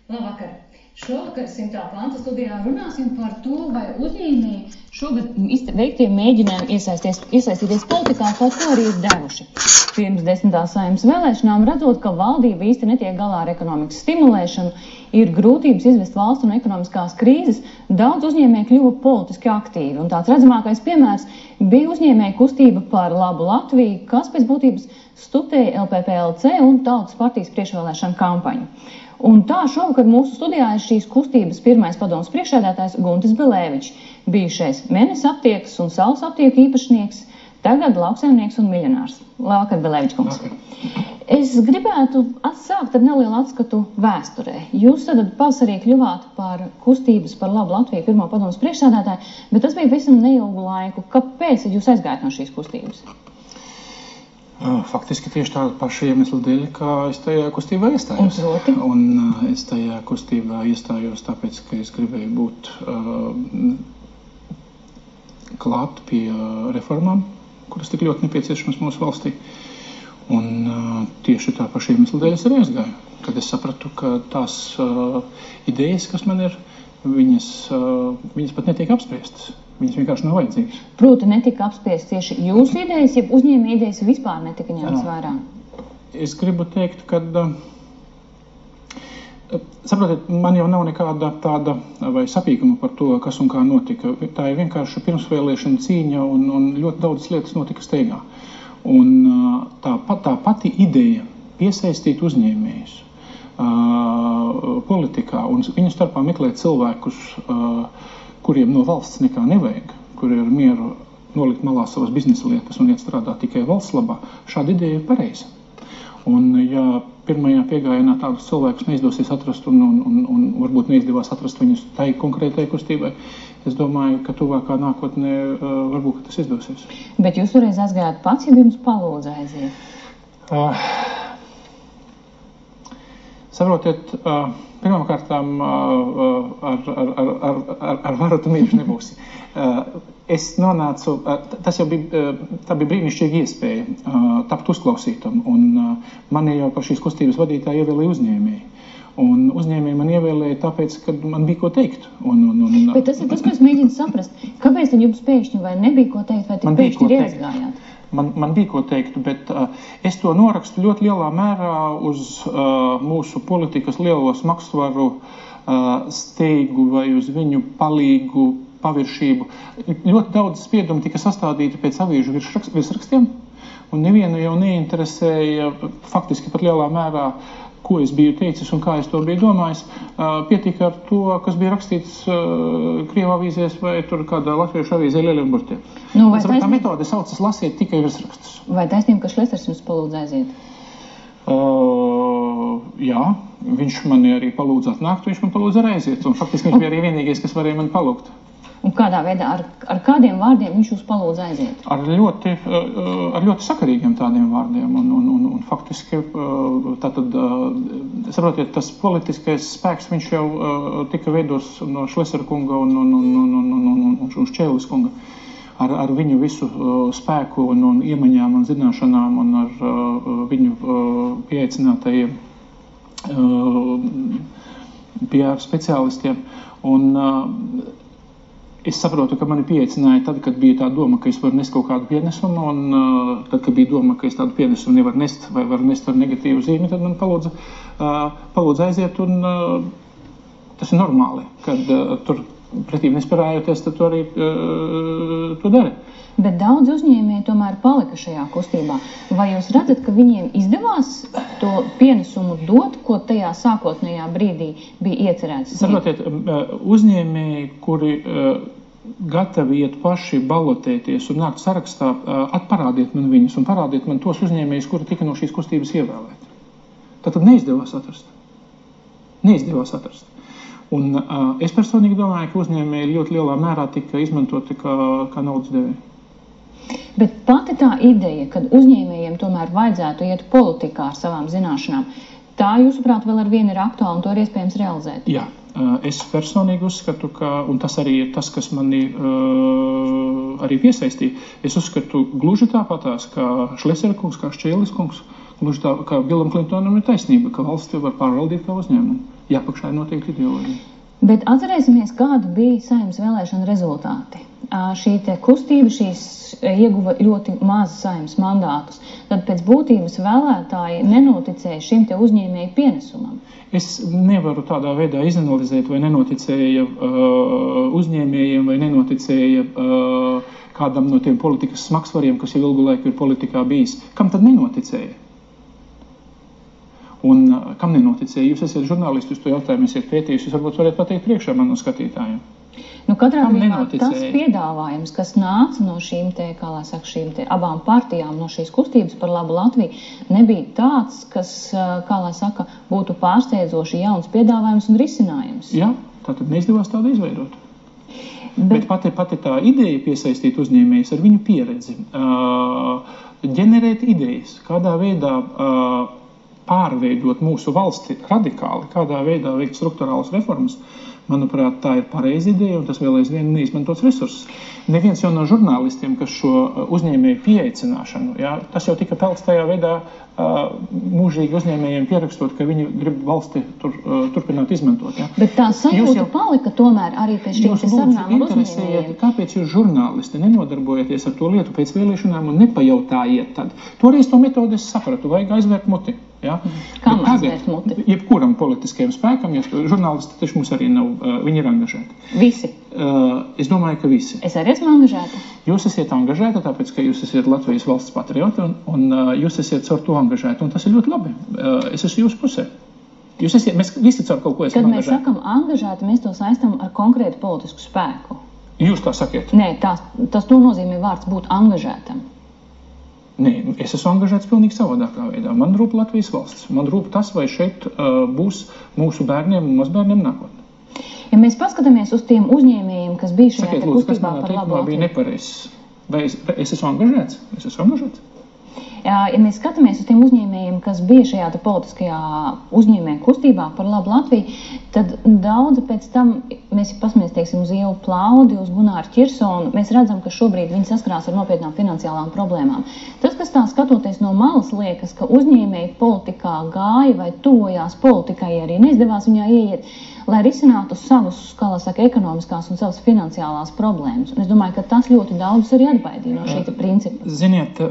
Labvakar! Šovakar 100. panta studijā runāsim par to, vai uzņēmēji šogad veiktiem mēģinājumi iesaistīties politikā kaut ko arī ir devuši. Pirms 10. Saeimas vēlēšanām redzot, ka valdība īsti netiek galā ar ekonomikas stimulēšanu, ir grūtības izvest valstu no ekonomiskās krīzes, daudz uzņēmēji kļuva politiski aktīvi. Un tāds redzamākais piemērs bija uzņēmēju kustība par labu Latviju, kas pēc būtības studēja LPPLC un Tautas partijas priekšvēlēšanu kampaņu. Un tā šovakar mūsu studijā ir šīs kustības pirmais padomes priekšsēdētājs Guntis Bilēvičs, bijušais Menes aptiekas un Saules aptieku īpašnieks, tagad lauksaimnieks un miljonārs. Labvakar, Bilēvičs kungs. Es gribētu sākt ar nelielu atskatu vēsturē. Jūs tad pavasarī kļuvāt par kustības par labu Latviju pirmo padomes priekšsēdētāju, bet tas bija visam neilgu laiku. Kāpēc jūs aizgājat no šīs kustības? Faktiski tieši tāda paša iemesla dēļ, kā es tajā kustībā iestājos. Un es tajā kustībā iestājos tāpēc, ka es gribēju būt klāt pie reformām, kuras tik ļoti nepieciešamas mūsu valstī. Un tieši tā paša iemesla dēļ es arī aizgāju, kad es sapratu, ka tās idejas, kas man ir, viņas pat netiek apspriestas. Viņas vienkārši nav vajadzīgas. Proti netika apspriestas tieši jūsu idejas, ja uzņēmēju idejas vispār netika ņemtas vērā? Es gribu teikt, ka, saprotiet, man jau nav nekāda tāda vai sapīkuma par to, kas un kā notika. Tā ir vienkārši pirmsvēlēšana cīņa un ļoti daudz lietas notika steigā. Un tā pati ideja piesaistīt uzņēmējus politikā un viņu starpā meklēt cilvēkus, kuriem no valsts nekā nevajag, kuri ir mieru nolikt malā savas biznesa lietas un iet strādāt tikai valsts labā, šāda ideja ir pareiza. Un ja pirmajā piegājienā tādus cilvēkus neizdosies atrast un varbūt neizdevās atrast viņus tai konkrētai kustībai, es domāju, ka tuvākā nākotnē varbūt tas izdosies. Bet jūs toreiz aizgājāt pats, ja jums palūdza aiziet? Saprotiet, pirmkārtām ar varu tu mīļš nebūsi. Es nonācu, tā bija brīnišķīga iespēja tapt uzklausītam, un mani jau par šīs kustības vadītāju ievēlēja uzņēmēji. Un uzņēmēji man ievēlēja tāpēc, ka man bija ko teikt. Bet tas ir tas, ko es mēģinu saprast. Kāpēc tad jums pēkšņi vai nebija ko teikt, vai tik pēkšņi ir aizgājāt? Man bija ko teikt, bet es to norakstu ļoti lielā mērā uz mūsu politikas lielo smagsvaru steigu vai uz viņu palīgu paviršību. Ļoti daudz spiedumu tika sastādīti pēc avīžu virsrakstiem, un nevienu jau neinteresēja faktiski pat lielā mērā, ko es biju teicis un kā es to biju domājis. Pietika ar to, kas bija rakstīts Krievu avīzēs vai tur kādā latviešu avīzē Lielenburtē. Tā metode saucas lasiet tikai virsrakstus. Vai taisnība, ka Šlesers jums palūdza aiziet? Jā, viņš mani arī palūdza atnākt, viņš man palūdza arī aiziet. Un faktiski viņš bija arī vienīgais, kas varēja mani palūgt. Un kādā veidā, ar kādiem vārdiem viņš jūs palūdza aiziet? Ar ļoti sakarīgiem tādiem vārdiem. Un faktiski, tātad, saprotiet, tas politiskais spēks, viņš jau tika veidos no Šlesera kunga un Šķēles kunga. Ar viņu visu spēku un iemaņām un zināšanām un ar viņu pieaicinātajiem PR speciālistiem. Un es saprotu, ka mani pieaicināja tad, kad bija tā doma, ka es varu nest kaut kādu pienesumu, un tad, kad bija doma, ka es tādu pienesumu nevaru nest vai varu nest ar negatīvu zīmi, tad man palūdza aiziet, un tas ir normāli, kad tur pretīm nesparājoties, tad tu arī to dari. Bet daudz uzņēmēji tomēr palika šajā kustībā. Vai jūs redzat, ka viņiem izdevās to pienesumu dot, ko tajā sākotnējā brīdī bija iecerēts? Saprotiet, uzņēmēji, kuri gatavi iet paši balotēties un nākt sarakstā, parādiet man viņus un parādiet man tos uzņēmējus, kuri tika no šīs kustības ievēlēti. Tātad neizdevās atrast. Un es personīgi domāju, ka uzņēmēji ļoti lielā mērā tika izmantoti kā naudas devēji. Bet pati tā ideja, kad uzņēmējiem tomēr vajadzētu iet politikā ar savām zināšanām, tā, jūsuprāt, vēl ar vienu ir aktuāla un to ir iespējams realizēt? Jā, es personīgi uzskatu, un tas arī ir tas, kas mani arī piesaistīja, es uzskatu gluži tāpatās, kā Šlesera kungs, kā Šķēles kungs, gluži tā, kā Billam Clintonam ir taisnība, ka valsts var pārvaldīt kā uzņēmumu. jāpakšā ir noteikti ideoloģija. Bet atcerēsimies, kāda bija Saeimas vēlēšana rezultāti. Šī te kustība ieguva ļoti mazu Saeimas mandātus. Tad pēc būtības vēlētāji nenoticēja šim te uzņēmēju pienesumam. Es nevaru tādā veidā izanalizēt, vai nenoticēja uzņēmējiem, vai nenoticēja kādam no tiem politikas smagsvariem, kas jau ilgu laiku ir politikā bijis. Kam tad nenoticēja? Un kam nenoticēja? Jūs esat žurnālisti, jūs to jautājumu esat pētījuši, jūs varbūt varat pateikt priekšā man no skatītājiem. Katrā gadījumā tas piedāvājums, kas nāca no šīm te abām partijām, no šīs kustības par labu Latviju, nebija tāds, kas, būtu pārsteidzoši jauns piedāvājums un risinājums. Jā, tātad neizdevās tādu izveidot. Bet pati tā ideja piesaistīt uzņēmējus ar viņu pieredzi, ģenerēt idejas, kādā veidā pārveidot mūsu valsti radikāli, kādā veidā veikt strukturālas reformas, manuprāt, tā ir pareiza ideja, un tas vēl aizvien neizmantots resursus. Neviens jau no žurnālistiem, kas šo uzņēmēju pieaicināšanu, tas jau tika pelts tajā veidā mūžīgi uzņēmējiem pierakstot, ka viņi grib valsti turpināt izmantot. Bet tā sajūta palika tomēr arī pēc šīm sarunām ar uzņēmējiem. Kāpēc jūs žurnālisti nenodarbojaties ar to lietu pēc vēlēšanām un nepajautājiet tad? Toreiz to metodi es sapratu, vajag aizvērt muti. Kam aizvērt muti? Jebkuram politiskajam spēkam, jo žurnālisti taču mums arī nav, viņi ir angažēti. Visi? Es domāju, ka visi. Es arī esmu angažēta? Jūs esat angažēta, tāpēc, ka jūs esat Latvijas valsts patrioti un jūs esat caur to angažēti, un tas ir ļoti labi. Es esmu jūsu pusē. Mēs visi caur kaut ko esam angažēti. Kad mēs sakam angažēti, mēs to saistam ar konkrētu politisku spēku. Jūs tā sakiet? Nē, tas to nozīmē vārds būt angažētam. Nē, es esmu angažēts pilnīgi savādākā veidā. Man rūp Latvijas valsts. Man rūp tas, vai šeit būs mūsu bērniem un mazbērniem nākotnē. Ja mēs paskatāmies uz tiem uzņēmējiem, kas bija šajā kustībā par labu Latviju. Bija nepareizs. Vai es esmu angažēts? Es esmu angažēts. Ja mēs skatāmies uz tiem uzņēmējiem, kas bija šajā politiskajā uzņēmēju kustībā par labu Latviju, tad daudzi pēc tam, mēs pasmies, teiksim, uz Ievu Plaudi, uz Gunāru Ķirsonu, mēs redzam, ka šobrīd viņi saskarās ar nopietnām finansiālām problēmām. Tas, kas tā skatoties no malas liekas, ka uzņēmēji politikā gāja vai tuvojās politikai arī neizdevās viņā ieiet, lai risinātu savus, ekonomiskās un savas finansiālās problēmas. Un es domāju, ka tas ļoti daudz arī atbaidīja no šī principa. Ziniet,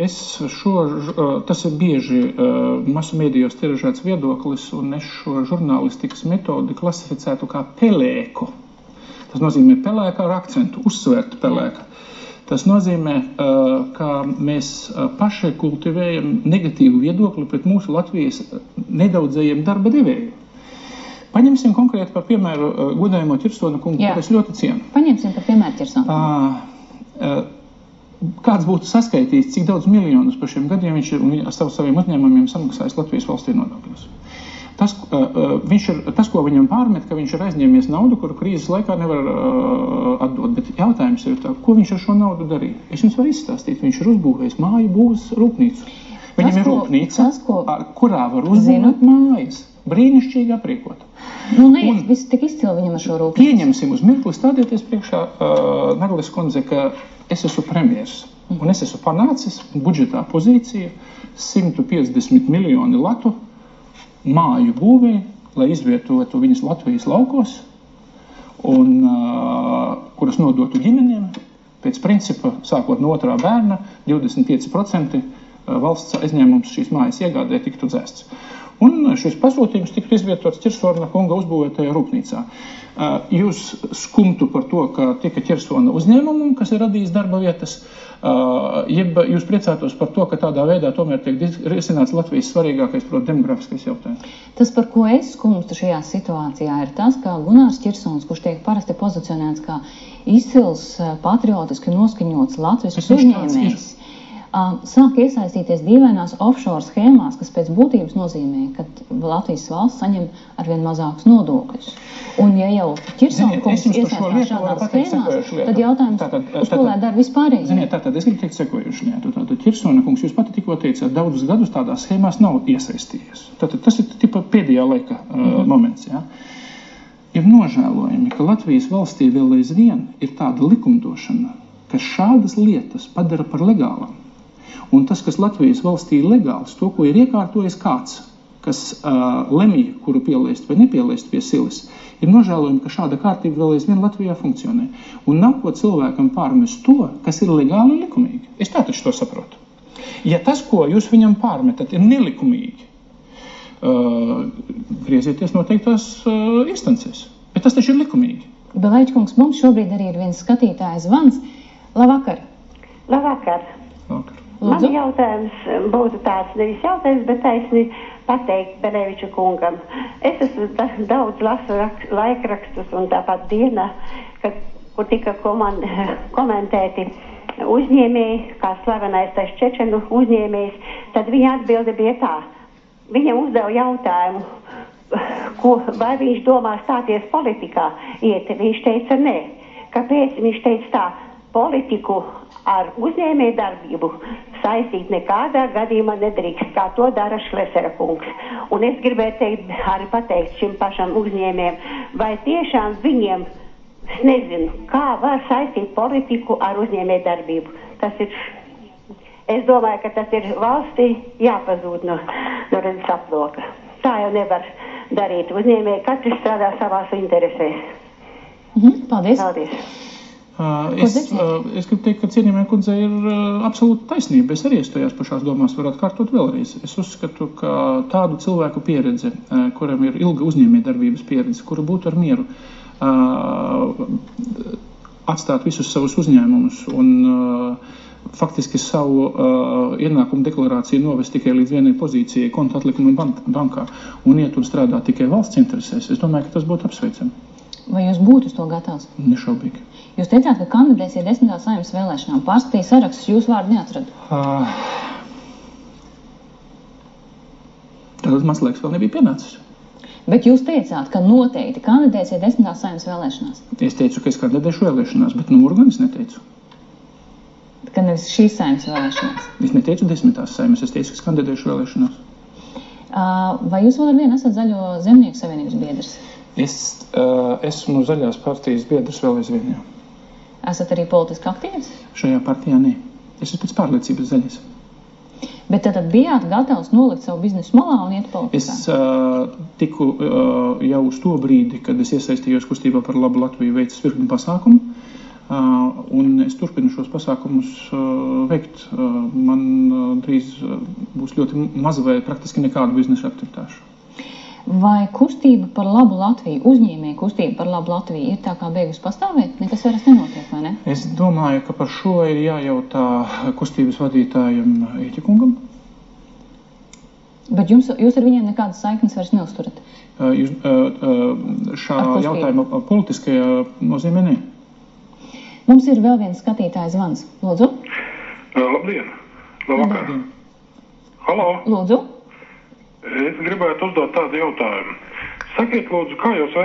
tas ir bieži masu mēdījos tiražēts viedoklis, un es šo žurnālistikas metodi klasificētu kā pelēku. Tas nozīmē pelēka ar akcentu, uzsvērta pelēka. Tas nozīmē, ka mēs paši kultivējam negatīvu viedokli pret mūsu Latvijas nedaudzējiem darba devējiem. Paņemsim konkrēti par piemēru godājumo Ķirsona kungu, kur es ļoti cienu. Paņemsim par piemēru Ķirsona. Kāds būtu saskaitīts, cik daudz miljonus par šiem gadiem viņš ir ar saviem uzņēmumiem samaksājis Latvijas valstī nodokļus. Tas, ko viņam pārmet, ka viņš ir aizņēmies naudu, kuru krīzes laikā nevar atdot. Bet jautājums ir tā, ko viņš ar šo naudu darīja? Es jums varu izstāstīt, viņš ir uzbūvējis māju būvas rūpnīcu. Viņam ir rūpnīca, kurā var uzbūvēt mājas. Brīnišķīgi aprīkot. Viss tik izcili viņam ar šo rūpnīcu. Pieņemsim uz mirkli, stādieties priekšā Naglis kundze, ka es esmu premjers. Un es esmu panācis budžetā pozīcija 150 miljoni latu māju būvē, lai izvietotu viņas Latvijas laukos, un kuras nodotu ģimenēm. Pēc principa, sākot no 2. bērna, 25% valsts aizņēmums šīs mājas iegādē tiktu dzēsts. Un šis pasūtījums tika izvietots Ķirsona kunga uzbūvētajā rūpnīcā. Jūs skumtu par to, ka tika Ķirsona uzņēmumam, kas ir radījis darba vietas, jeb jūs priecātos par to, ka tādā veidā tomēr tiek risināts Latvijas svarīgākais, proti, demografiskais jautājums? Tas, par ko es skumstu šajā situācijā, ir tas, ka Gunārs Ķirsons, kurš tiek parasti pozicionēts kā izcils, patriotiski noskaņots Latvijas uzņēmējs, sāk iesaistīties dīvainās offshore schēmās, kas pēc būtības nozīmē, ka Latvijas valsts saņem arvien mazākus nodokļus. Un ja jau Ķirsona kungs iesaistās šādās schēmās, tad jautājums, uz ko lai dara vispārējie? Ziniet, tātad es gribu teikt sekojuši lietu. Tātad Ķirsona kungs, jūs pati tikko teicāt, daudzus gadus tādās schēmās nav iesaistījies. Tātad tas ir tipa pēdējā laika moments, jā. Ir nožēlojami, ka Latvijas valstī vēl aizvien ir tāda likumdošana, kas šādas lietas padara par legālām. Un tas, kas Latvijas valstī ir legāls, to, ko ir iekārtojis kāds, kas lemj, kuru pielaist vai nepielaist pie silas, ir nožēlojami, ka šāda kārtība vēl aizvien Latvijā funkcionē. Un nav ko cilvēkam pārmest to, kas ir legāli un likumīgi. Es tā taču to saprotu. Ja tas, ko jūs viņam pārmetat, ir nelikumīgi, griezieties noteiktās instancēs. Bet tas taču ir likumīgi. Belēķkungs, mums šobrīd arī ir viens skatītājs zvans. Labvakar! Labvakar! Man jautājums būtu tāds, nevis jautājums, bet taisni pateikt Beleviča kungam. Es esmu daudz lasu laikrakstus un tāpat dienā, kur tika komentēti uzņēmēji, kā slavenais tas čečenu uzņēmējs, tad viņa atbilde bija tā. Viņam uzdeva jautājumu, vai viņš domā stāties politikā iet. Viņš teica nē. Kāpēc? Viņš teica tā, politiku ar uzņēmēju darbību saistīt nekādā gadījumā nedrīkst, kā to dara Šlesera kungs. Un es gribēju teikt, arī pateikt šim pašam uzņēmējiem, vai tiešām viņiem, es nezinu, kā var saistīt politiku ar uzņēmēju darbību. Tas ir, es domāju, ka tas ir valstī jāpazūd no redzes aploka. Tā jau nevar darīt. Uzņēmēji katrs strādā savās interesēs. Paldies. Paldies. Es gribu teikt, ka cienījamai kundzei ir absolūta taisnība. Es arī estojās pašās domās, varu atkārtot vēlreiz. Es uzskatu, ka tādu cilvēku pieredze, kuram ir ilga uzņēmējdarbības pieredze, kura būtu ar mieru atstāt visus savus uzņēmumus un faktiski savu ienākumu deklarāciju novest tikai līdz vienai pozīcijai konta atlikuma bankā un iet un strādāt tikai valsts interesēs, es domāju, ka tas būtu apsveicami. Vai jūs būtu uz to gatavs? Nešaubīgi. Jūs teicāt, ka kandidēsiet 10. Saeimas vēlēšanām. Pārskatīja sarakstus, jūsu vārdu neatradu. Tad mans laiks vēl nebija pienācis. Bet jūs teicāt, ka noteikti kandidēsiet 10. Saeimas vēlēšanās. Es teicu, ka es kandidēšu vēlēšanās, bet numuru gan es neteicu. Ka nevis šīs Saeimas vēlēšanās. Es neteicu 10. Saeimas, es teicu, ka es kandidēšu vēlēšanās. Vai jūs vēl ar vienu esat Zaļo zemnieku savienības biedrs? Es esmu Zaļās partijas biedrs vēl aizvien, jā. Esat arī politiski aktīvs? Šajā partijā nē. Es esmu pēc pārliecības zaļais. Bet tad bijāt gatavs nolikt savu biznesu malā un iet politikā? Es tiku jau uz to brīdi, kad es iesaistījos kustībā par labu Latviju veicis virkni pasākumu, un es turpinu šos pasākumus veikt. Man drīz būs ļoti maza vai praktiski nekādu biznesa aktivitāšu. Vai kustība par labu Latviju, uzņēmēju kustība par labu Latviju ir tā kā beigusi pastāvēt? Nekas vairs nenotiek, vai ne? Es domāju, ka par šo ir jājautā kustības vadītājiem Ēķikungam. Bet jūs ar viņiem nekādas saiknes vairs neuzturat? Šā jautājuma politiskajā nozīmē ne. Mums ir vēl viens skatītājs zvans. Lūdzu. Labdien. Labvakar. Halo. Lūdzu. Es gribētu uzdot tādu jautājumu. Sakiet, lūdzu, kā jūs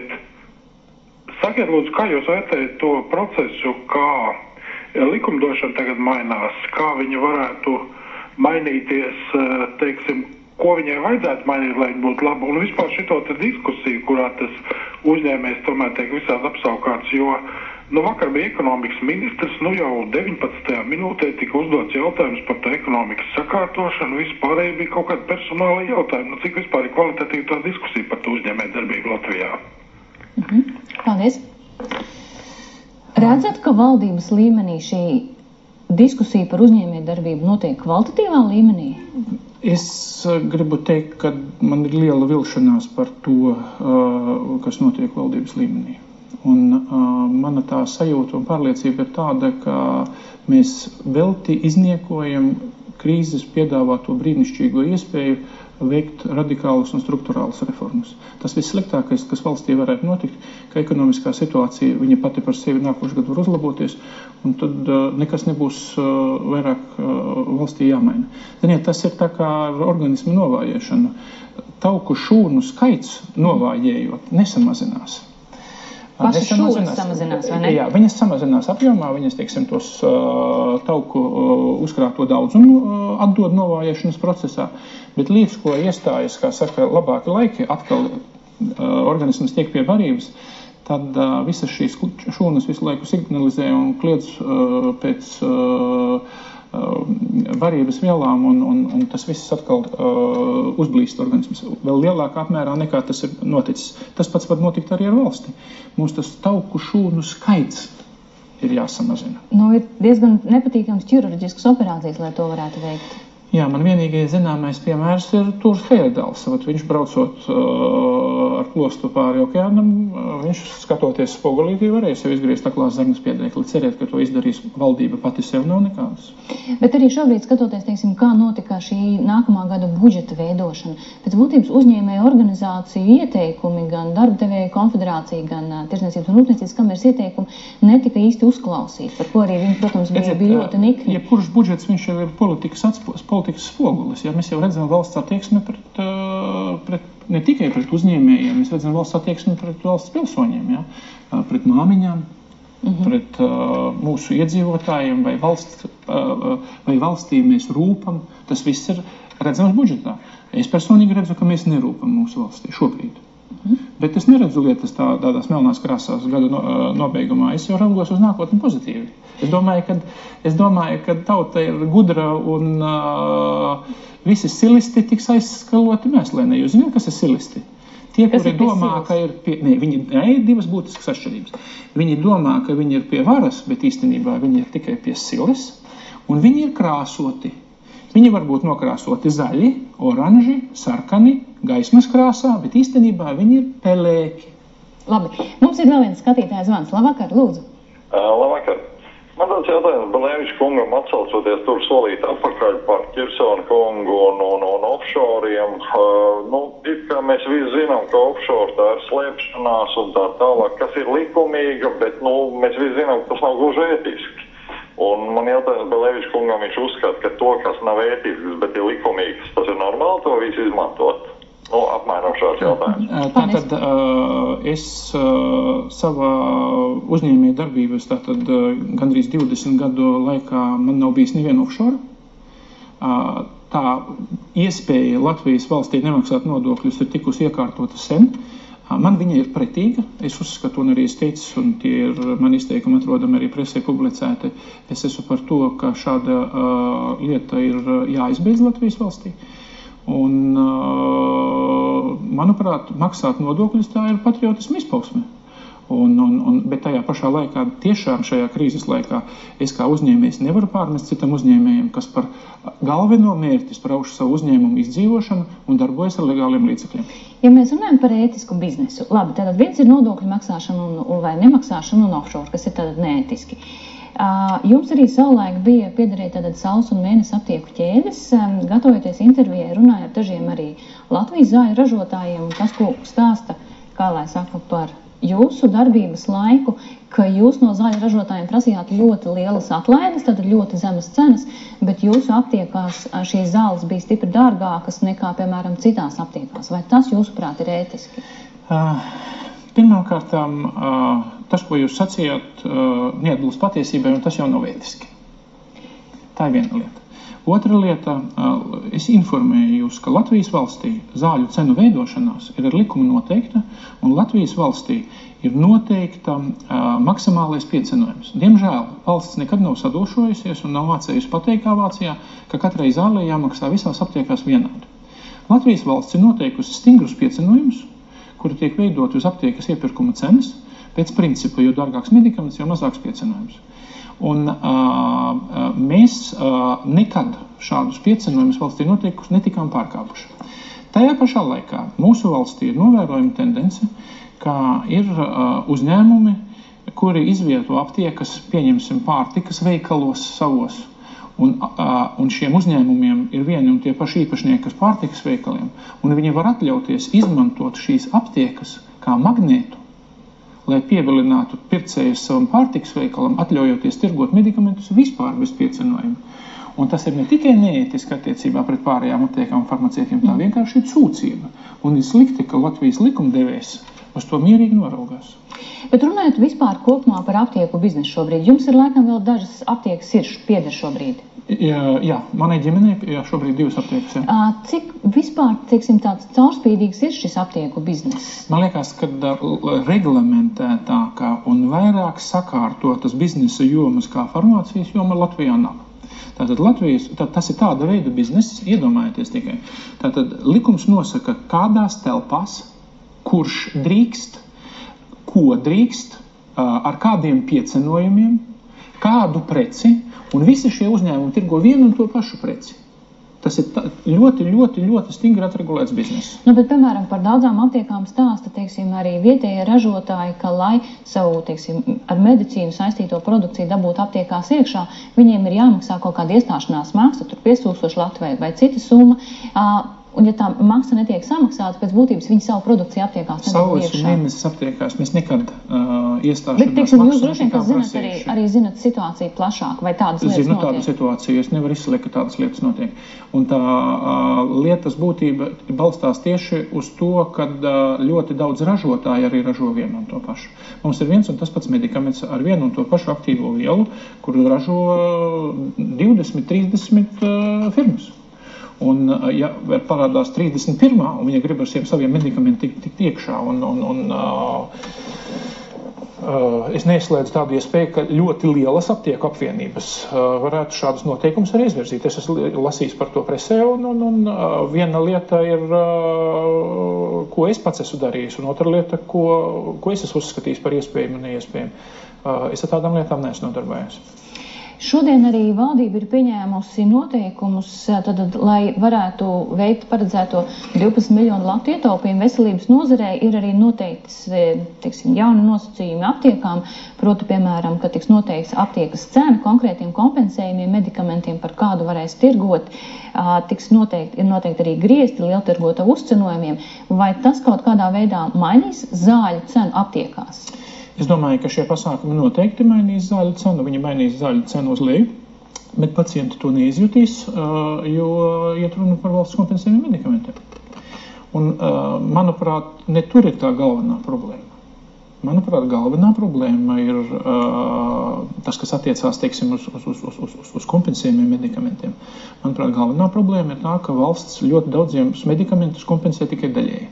vērtējat to procesu, kā likumdošana tagad mainās, kā viņa varētu mainīties, teiksim, ko viņai vajadzētu mainīt, lai viņa būtu laba, un vispār šito te diskusiju, kurā tas uzņēmējs tomēr tiek visādi apsaukāts, jo vakar bija ekonomikas ministrs, jau 19. minūtē tika uzdots jautājums par tā ekonomikas sakārtošanu, vispārēji bija kaut kāda personāla jautājuma, cik vispār ir kvalitatīva tā diskusija par to uzņēmēju darbību Latvijā. Paldies. Redzat, ka valdības līmenī šī diskusija par uzņēmēju darbību notiek kvalitatīvā līmenī? Es gribu teikt, ka man ir liela vilšanās par to, kas notiek valdības līmenī. Un mana tā sajūta un pārliecība ir tāda, ka mēs velti izniekojam krīzes piedāvāto brīnišķīgo iespēju veikt radikālas un struktūrālas reformas. Tas vissliktākais, kas valstī varētu notikt, ka ekonomiskā situācija viņa pati par sevi nākošu gadu var uzlaboties, un tad nekas nebūs vairāk valstī jāmaina. Ziniet, tas ir tā kā organismu novājēšana. Tauku šūnu skaits novājējot nesamazinās. Pašas šūnas samazinās, vai ne? Jā, viņas samazinās apjomā, viņas, teiksim, tos tauku uzkrāto daudzumu atdod novājēšanas procesā, bet līdz ko iestājas, kā saka, labāki laiki, atkal organisms tiek pie barības, tad visas šīs šūnas visu laiku signalizē un kliedz pēc varības vielām, un tas viss atkal uzblīst organisms vēl lielākā apmērā nekā tas ir noticis. Tas pats var notikt arī ar valsti. Mums tas tauku šūnu skaits ir jāsamazina. Ir diezgan nepatīkams ķirurģiskas operācijas, lai to varētu veikt. Jā, man vienīgais zināmais piemērs ir Tūrs Heyerdāls. Viņš braucot ar klostu pāri okeānam, viņš skatoties spogulītī varēja sev izgriezt aklās zarnas piedēkli. Cerēt, ka to izdarīs valdība pati sev nav nekādas. Bet arī šobrīd skatoties, teiksim, kā notika šī nākamā gada budžeta veidošana, pēc būtības uzņēmēju organizāciju ieteikumi, gan darbdevēju konfederācija, gan Tirsniecības un Rūpniecības kameras ieteikumi netika īsti uzklausīti, par ko arī viņi, protams, bija ļoti nikni. Jebkurš budžets, viņš jau ir politikas spogulis. Ja mēs jau redzam valsts attieksmi ne tikai pret uzņēmējiem, mēs redzam valsts attieksmi pret valsts pilsoņiem, ja? Pret māmiņām, pret mūsu iedzīvotājiem vai valstī mēs rūpam. Tas viss ir redzams budžetā. Es personīgi redzu, ka mēs nerūpam mūsu valstī šobrīd. Bet es neredzu lietas tādās melnās krāsās gada nobeigumā. Es jau raugos uz nākotni pozitīvi. Es domāju, ka tauta ir gudra un visi silisti tiks aizskaloti mēslēnē. Jūs zināt, kas ir silisti? Tie, kuri domā, ka ir ir divas būtiskas atšķirības. Viņi domā, ka viņi ir pie varas, bet īstenībā viņi ir tikai pie siles, un viņi ir krāsoti. Viņi var būt nokrāsoti zaļi, oranži, sarkani, gaismas krāsā, bet īstenībā viņi ir pelēki. Labi, mums ir vēl viens skatītājs zvans. Labvakar, lūdzu. Labvakar. Man tāds jautājums Beleviča kungam atsaucoties tur solīt atpakaļ par Ķirsona kungu un offshoriem. It kā mēs visi zinām, ka offshore tā ir slēpšanās un tā tālāk, kas ir likumīga, bet mēs visi zinām, ka tas nav gluži ētiski. Un man jautājums Beleviča kungam, viņš uzskata, ka to, kas nav ētisks, bet ir likumīgs, tas ir normāli to visu izmantot. Apmēram šāds jautājums. Tātad es savā uzņēmēju darbības, gandrīz 20 gadu laikā man nav bijis neviena offshore. Tā iespēja Latvijas valstī nemaksāt nodokļus ir tikusi iekārtota sen. Man viņa ir pretīga, es uzskatu, un arī es teicu, un tie ir man izteikumi atrodami arī presē publicēti. Es esmu par to, ka šāda lieta ir jāizbeidz Latvijas valstī. Un, manuprāt, maksāt nodokļus tā ir patriotisma izpausme. Bet tajā pašā laikā, tiešām šajā krīzes laikā, es kā uzņēmējs nevaru pārmest citam uzņēmējiem, kas par galveno mērķi sprauž savu uzņēmumu izdzīvošanu un darbojas ar legāliem līdzekļiem. Ja mēs runājam par ētisku biznesu, labi, tad viens ir nodokļu maksāšana vai nemaksāšana un offshore, kas ir tātad neētiski. Jums arī savulaik bija piederēt tātad saules un mēnesi aptieku ķēdes, gatavojoties intervijai, runāja ar dažiem arī Latvijas zāļu ražotājiem, un tas, ko stāsta, kā lai saka, par jūsu darbības laiku, ka jūs no zāļu ražotājiem prasījāt ļoti lielas atlaides, tātad ļoti zemas cenas, bet jūsu aptiekās šīs zāles bija stipri dārgākas nekā, piemēram, citās aptiekās. Vai tas, jūsuprāt, ir ētiski? Pirmkārt, tas, ko jūs sacījāt, neatbilst patiesībai, un tas jau nav ētiski. Tā ir viena lieta. Otra lieta, es informēju jūs, ka Latvijas valstī zāļu cenu veidošanās ir ar likumu noteikta, un Latvijas valstī ir noteikta maksimālais piecenojums. Diemžēl valsts nekad nav sadūšojusies un nav mācējusi pateikt kā Vācijā, ka katrai zālē jāmaksā visās aptiekās vienādi. Latvijas valsts ir noteikusi stingrus piecenojumus, kuri tiek veidoti uz aptiekas iepirkuma cenas, pēc principa, jo dārgāks medikaments, jo mazāks piecenojums. Un mēs nekad šādus piecenojumus valstī noteikuši netikām pārkāpuši. Tajā pašā laikā mūsu valstī ir novērojama tendence, ka ir uzņēmumi, kuri izvieto aptiekas, pieņemsim, pārtikas veikalos savos. Un šiem uzņēmumiem ir vieni un tie paši īpašnieki, kas pārtikas veikaliem, un viņi var atļauties izmantot šīs aptiekas kā magnētu, lai pievilinātu pircējus savam pārtikas veikalam, atļaujoties tirgot medikamentus vispār bez piecenojuma. Un tas ir ne tikai neētiski attiecībā pret pārējām aptiekām un farmaceitiem, tā vienkārši ir sūdzība. Un ir slikti, ka Latvijas likumdevējs uz to mierīgi noraugās. Bet runājot vispār kopumā par aptieku biznesu šobrīd, jums ir laikam vēl dažas aptiekas pieder šobrīd? Jā, manai ģimenei šobrīd 2 aptiekas. Cik vispār, teiksim, tāds caurspīdīgs ir šis aptieku bizness? Man liekas, ka reglamentētākā un vairāk sakārtotas biznesa jomas kā farmācijas joma Latvijā nav. Tātad tas ir tāda veida bizness, iedomājieties tikai. Tātad likums nosaka, kādās telpās, kurš drīkst, ko drīkst, ar kādiem piecenojumiem, kādu preci, un visi šie uzņēmumi tirgo vienu un to pašu preci. Tas ir ļoti stingri atregulēts bizness. Bet, piemēram, par daudzām aptiekām stāsta, arī vietējie ražotāji, ka, lai savu, ar medicīnu saistīto produkciju dabūtu aptiekās iekšā, viņiem ir jāmaksā kaut kāda iestāšanās maksa, tur 5000 Latvijai vai cita summa. Un, ja tā maksa netiek samaksāta, pēc būtības viņi savu produkciju aptiekās nedabū iekšā. Savas un nemesas aptiekās mēs nekad iestāšanās maksu. Bet, jūs droši vien, ka zinat arī zinat situāciju plašāk, vai tādas lietas notiek? Zinu tādu situāciju, es nevaru izslēgt, ka tādas lietas notiek. Un tā lietas būtība balstās tieši uz to, kad ļoti daudz ražotāji arī ražo vienu un to pašu. Mums ir viens un tas pats medikaments ar vienu un to pašu aktīvo vielu, kur ražo 20-30 firmas. Un, ja parādās 31. un viņa grib ar saviem medikamentiem tikt iekšā, es neizslēdzu tādu iespēju, ka ļoti lielas aptieku apvienības varētu šādus noteikumus arī izvirzīt. Es esmu lasījis par to presē, un viena lieta ir, ko es pats esmu darījis, un otra lieta, ko es esmu uzskatījis par iespējumu un neiespējumu. Es ar tādām lietām neesmu nodarbojies. Šodien arī valdība ir pieņēmusi noteikumus, lai varētu veikt paredzēto 12 miljonu latu ietaupījumu veselības nozarē, ir arī noteikts, jauni nosacījumi aptiekām, proti, piemēram, ka tiks noteikts aptiekas cena konkrētiem kompensējumiem medikamentiem, par kādu varēs tirgot, ir noteikti arī griezti lieltirgota uzcenojumiem, vai tas kaut kādā veidā mainīs zāļu cenu aptiekās? Es domāju, ka šie pasākumi noteikti mainīs zāļu cenu, viņi mainīs zāļu cenu uz leju, bet pacienti to neizjutīs, jo iet runa par valsts kompensējumiem medikamentiem. Un, manuprāt, ne tur ir tā galvenā problēma. Manuprāt, galvenā problēma ir tas, kas attiecās, uz kompensējumiem medikamentiem. Manuprāt, galvenā problēma ir tā, ka valsts ļoti daudziem medikamentus kompensē tikai daļēji.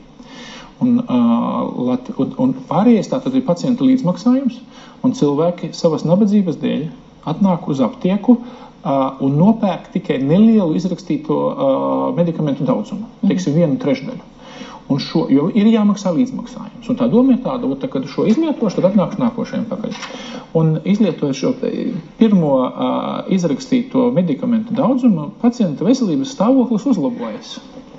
Un pārējais tātad ir pacienta līdzmaksājums, un cilvēki savas nabadzības dēļ atnāk uz aptieku un nopērk tikai nelielu izrakstīto medikamentu daudzumu, 1/3. Jo ir jāmaksā līdzmaksājums. Un tā doma ir tāda, kad šo izlietošu, tad atnāks nākošajam pakaļ. Un izlietojot šo pirmo izrakstīto medikamentu daudzumu, pacienta veselības stāvoklis uzlabojas.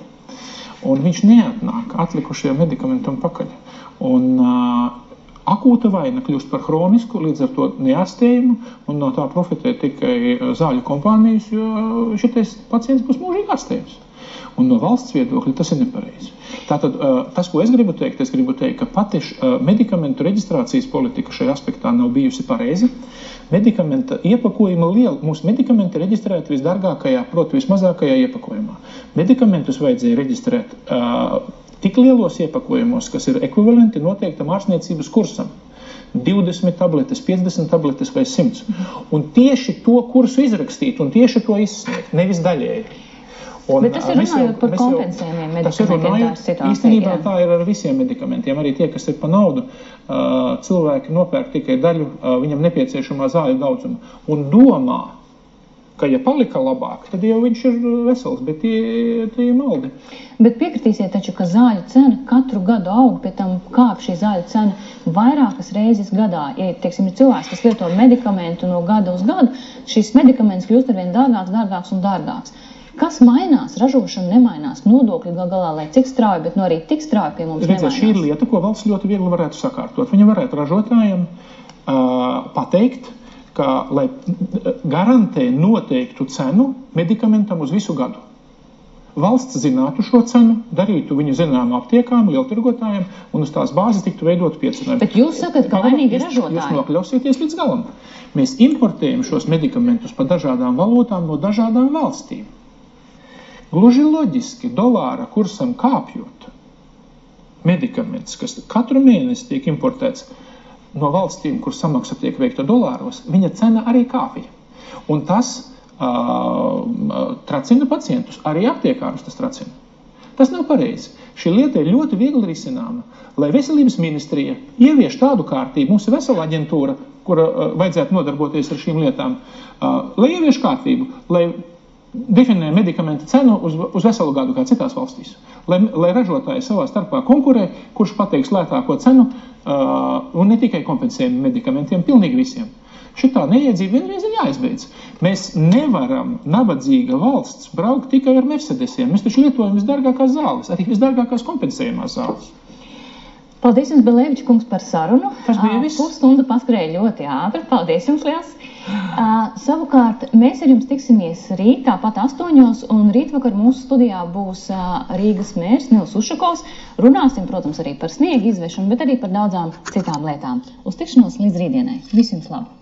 Un viņš neatnāk atlikušajam medikamentam pakaļ. Un akūta vaina kļūst par hronisku, līdz ar to neārstējumu, un no tā profitē tikai zāļu kompānijas, jo šitais pacients būs mūžīgi ārstējums. Un no valsts viedokļa tas ir nepareizi. Tātad, tas, ko es gribu teikt, ka pati medikamentu reģistrācijas politika šajā aspektā nav bijusi pareizi. Medikamenta iepakojuma liela. Mūsu medikamenti reģistrēti visdārgākajā, proti vismazākajā iepakojumā. Medikamentus vajadzēja reģistrēt tik lielos iepakojumos, kas ir ekvivalenti noteiktam ārstniecības kursam. 20 tabletes, 50 tabletes vai 100. Un tieši to kursu izrakstīt un tieši to izsniegt, nevis daļēji. Bet tas ir runājot par kompensējumiem medikamentiem. Īstenībā tā ir ar visiem medikamentiem. Arī tie, kas ir pa naudu, cilvēki nopērk tikai daļu viņam nepieciešamā zāļu daudzumu. Un domā, ka ja palika labāk, tad jau viņš ir vesels, bet tie ir maldi. Bet piekritīsiet taču, ka zāļu cena katru gadu aug, pie tam kāp šī zāļu cena vairākas reizes gadā. Ja, ir cilvēks, kas lieto medikamentu no gada uz gadu, šis medikaments kļūst arvien dārgāks un dārgāks. Kas mainās? Ražošana nemainās, nodokļi galā, lai cik strauji, bet arī tik strauji pie mums nemainās. Šī ir lieta, ko valsts ļoti viegli varētu sakārtot. Viņa varētu ražotājiem pateikt, ka, lai garantē noteiktu cenu medikamentam uz visu gadu. Valsts zinātu šo cenu, darītu viņu zināmu aptiekām, lieltirgotājiem, un uz tās bāzes tiktu veidot piecinājumi. Bet jūs sakat, ka vainīgi ir ražotāji. Jūs nokļausieties līdz galam. Mēs importējam šos medikamentus pa dažādām valūtām no dažādām valstīm. Gluži loģiski, dolāra kursam kāpjot, medikaments, kas katru mēnesi tiek importēts no valstīm, kur samaksa tiek veikta dolāros, viņa cena arī kāpja. Un tas tracina pacientus, arī aptiekārus tas tracina. Tas nav pareizi. Šī lieta ir ļoti viegli risināma. Lai veselības ministrija ievieš tādu kārtību, mums ir vesela aģentūra, kura vajadzētu nodarboties ar šīm lietām, lai ievieš kārtību, lai definē medikamentu cenu uz veselu gadu kā citās valstīs. Lai ražotāji savā starpā konkurē, kurš pateiks lētāko cenu un ne tikai kompensējumu medikamentiem, pilnīgi visiem. Šitā neiedzība vienreiz ir jāizbeidz. Mēs nevaram, nabadzīga valsts, braukt tikai ar Mercedesiem. Mēs taču lietojam visdārgākās zāles, arī visdārgākās kompensējumās zāles. Paldies jums, Beleviča kungs, par sarunu. Viss. Pusstunda paskrēja ļoti ātri. Paldies jums liels. Savukārt, mēs ar jums tiksimies rīt, tāpat 8:00, un rītvakar mūsu studijā būs Rīgas mērs Nils Ušakovs. Runāsim, protams, arī par sniega izvešanu, bet arī par daudzām citām lietām. Uz tikšanos līdz rītdienai. Visu jums labu!